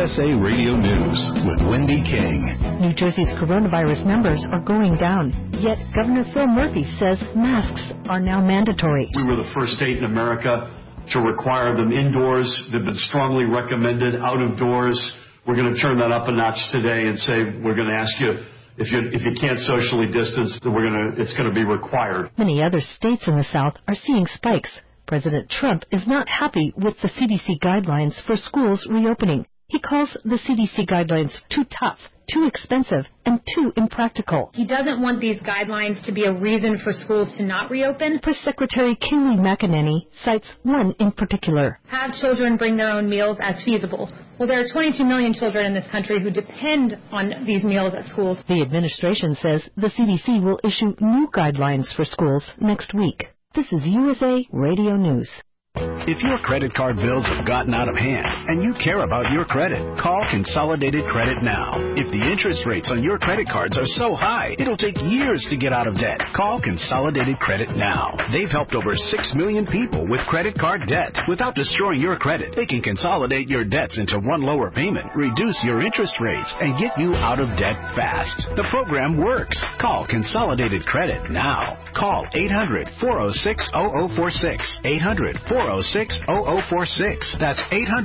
USA Radio News with Wendy King. New Jersey's coronavirus numbers are going down, yet Governor Phil Murphy says masks are now mandatory. We were the first state in America to require them indoors. They've been strongly recommended out of doors. We're going to turn that up a notch today and say we're going to ask you, if you can't socially distance, then it's going to be required. Many other states in the South are seeing spikes. President Trump is not happy with the CDC guidelines for schools reopening. He calls the CDC guidelines too tough, too expensive, and too impractical. He doesn't want these guidelines to be a reason for schools to not reopen. Press Secretary Kayleigh McEnany cites one in particular. Have children bring their own meals as feasible. Well, there are 22 million children in this country who depend on these meals at schools. The administration says the CDC will issue new guidelines for schools next week. This is USA Radio News. If your credit card bills have gotten out of hand and you care about your credit, call Consolidated Credit now. If the interest rates on your credit cards are so high, it'll take years to get out of debt. Call Consolidated Credit now. They've helped over 6 million people with credit card debt. Without destroying your credit, they can consolidate your debts into one lower payment, reduce your interest rates, and get you out of debt fast. The program works. Call Consolidated Credit now. Call 800-406-0046. 800-406-0046. That's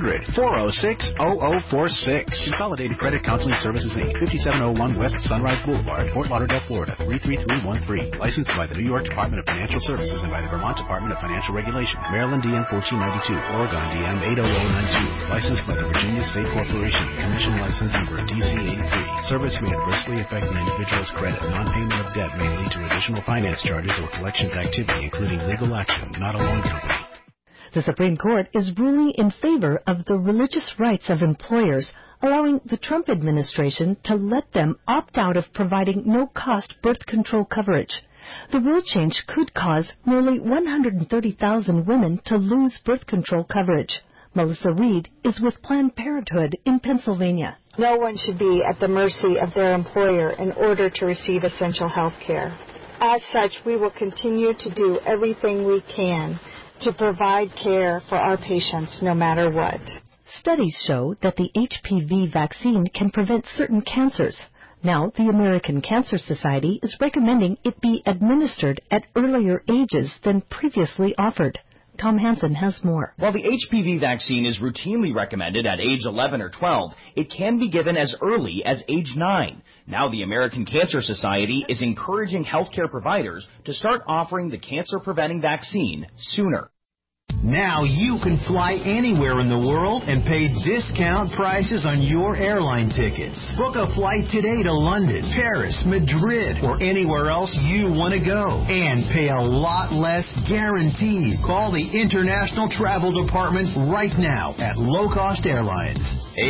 800-406-0046. Consolidated Credit Counseling Services, Inc., 5701 West Sunrise Boulevard, Fort Lauderdale, Florida, 33313. Licensed by the New York Department of Financial Services and by the Vermont Department of Financial Regulation. Maryland DM 1492. Oregon DM 80092. Licensed by the Virginia State Corporation. Commission license number DC 83. Service may adversely affect an individual's credit. Non-payment of debt may lead to additional finance charges or collections activity, including legal action, not a loan company. The Supreme Court is ruling in favor of the religious rights of employers, allowing the Trump administration to let them opt out of providing no-cost birth control coverage. The rule change could cause nearly 130,000 women to lose birth control coverage. Melissa Reed is with Planned Parenthood in Pennsylvania. No one should be at the mercy of their employer in order to receive essential health care. As such, we will continue to do everything we can to provide care for our patients no matter what. Studies show that the HPV vaccine can prevent certain cancers. Now, the American Cancer Society is recommending it be administered at earlier ages than previously offered. Tom Hansen has more. While the HPV vaccine is routinely recommended at age 11 or 12, it can be given as early as age 9. Now the American Cancer Society is encouraging healthcare providers to start offering the cancer-preventing vaccine sooner. Now you can fly anywhere in the world and pay discount prices on your airline tickets. Book a flight today to London, Paris, Madrid, or anywhere else you want to go. And pay a lot less guaranteed. Call the International Travel Department right now at Low Cost Airlines.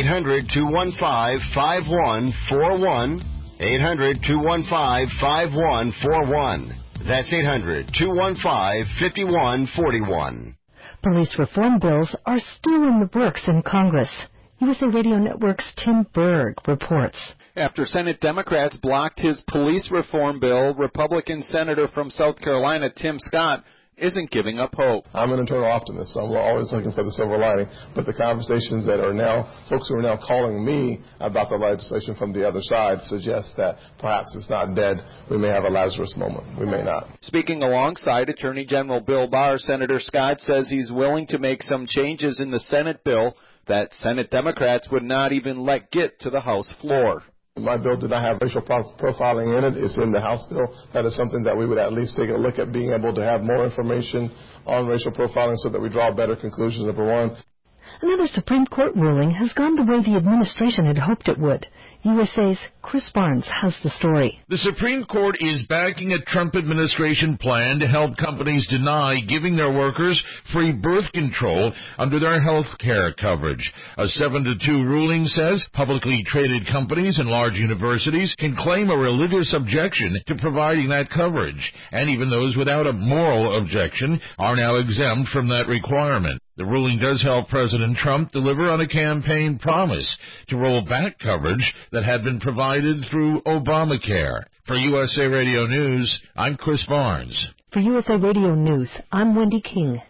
800-215-5141. 800-215-5141. That's 800-215-5141. Police reform bills are still in the works in Congress. USA Radio Network's Tim Berg reports. After Senate Democrats blocked his police reform bill, Republican Senator from South Carolina Tim Scott isn't giving up hope. I'm an internal optimist, so I'm always looking for the silver lining. But the conversations that are now, folks who are now calling me about the legislation from the other side suggest that perhaps it's not dead. We may have a Lazarus moment. We may not. Speaking alongside Attorney General Bill Barr, Senator Scott says he's willing to make some changes in the Senate bill that Senate Democrats would not even let get to the House floor. My bill did not have racial profiling in it. It's in the House bill. That is something that we would at least take a look at, being able to have more information on racial profiling so that we draw better conclusions, number one. Another Supreme Court ruling has gone the way the administration had hoped it would. USA's Chris Barnes has the story. The Supreme Court is backing a Trump administration plan to help companies deny giving their workers free birth control under their health care coverage. A 7-2 ruling says publicly traded companies and large universities can claim a religious objection to providing that coverage, and even those without a moral objection are now exempt from that requirement. The ruling does help President Trump deliver on a campaign promise to roll back coverage that had been provided through Obamacare. For USA Radio News, I'm Chris Barnes. For USA Radio News, I'm Wendy King.